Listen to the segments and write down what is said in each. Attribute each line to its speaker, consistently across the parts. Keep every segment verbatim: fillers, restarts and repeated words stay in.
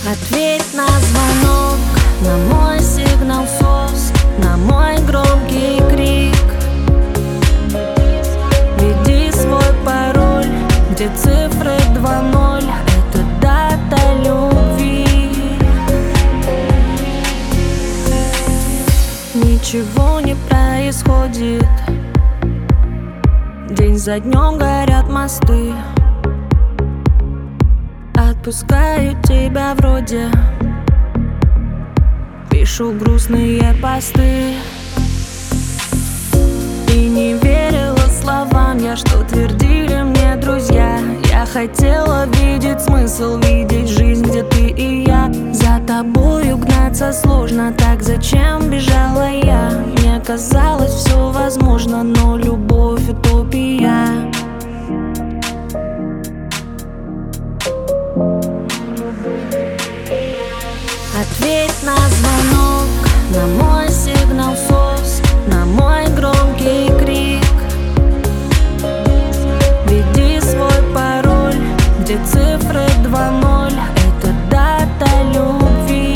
Speaker 1: Ответь на звонок, на мой сигнал сос, на мой громкий крик. Введи свой пароль, где цифры два ноль. Это дата любви. Ничего не происходит. День за днем горят мосты. Отпускаю тебя вроде, пишу грустные посты. И не верила словам я, что твердили мне друзья. Я хотела видеть смысл, видеть жизнь, где ты и я. За тобою гнаться сложно, так зачем бежала я? Мне казалось все возможно, но любовь утопия. Ответь на звонок, на мой сигнал сос, на мой громкий крик. Введи свой пароль, где цифры два ноль. Это дата любви.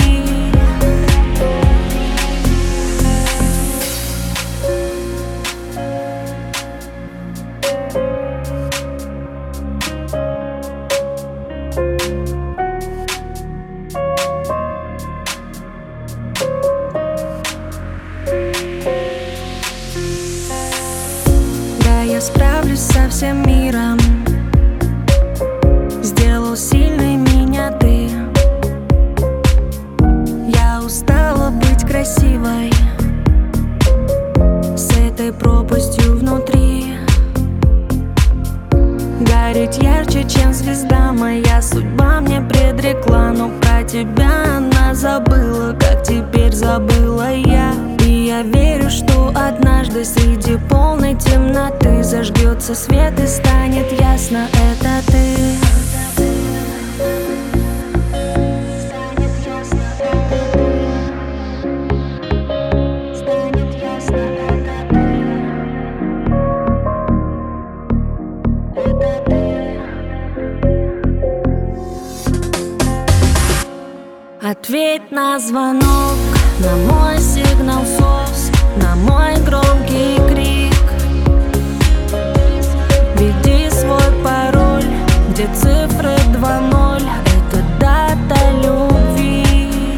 Speaker 1: Я справлюсь со всем миром. Сделал сильной меня ты. Я устала быть красивой, с этой пропастью внутри. Гореть ярче, чем звезда. Моя судьба мне предрекла, но про тебя она забыла, как теперь забыла я. И я верю, что однажды среди полной темноты зажгется свет и станет ясно, это ты. Ответь на звонок, на мой сигнал сос, на мой громкий крик. Введи свой пароль, где цифры два ноль. Это дата любви.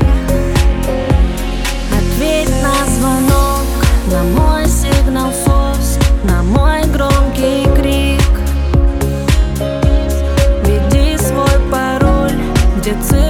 Speaker 1: Ответь на звонок, на мой сигнал сос, на мой громкий крик. Введи свой пароль, где цифры